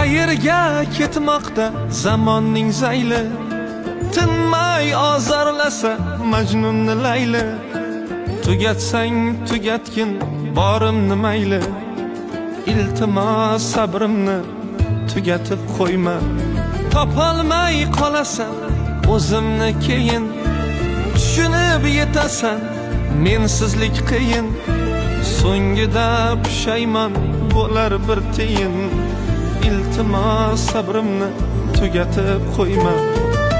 Qayerga ketmoqda zamonning zayli, tinmay ozorlasa Majnunni Layli. Tugatsang tugatgin borimni mayli, iltimos sabrimni tugatib qo'yma. Topolmay qolasan o'zimni keyin, tushunib yetasan mensizlik qiyin. So'ngida pushaymon bo'lar bir tiyin, iltimos sabrimni tugatib qo'yma.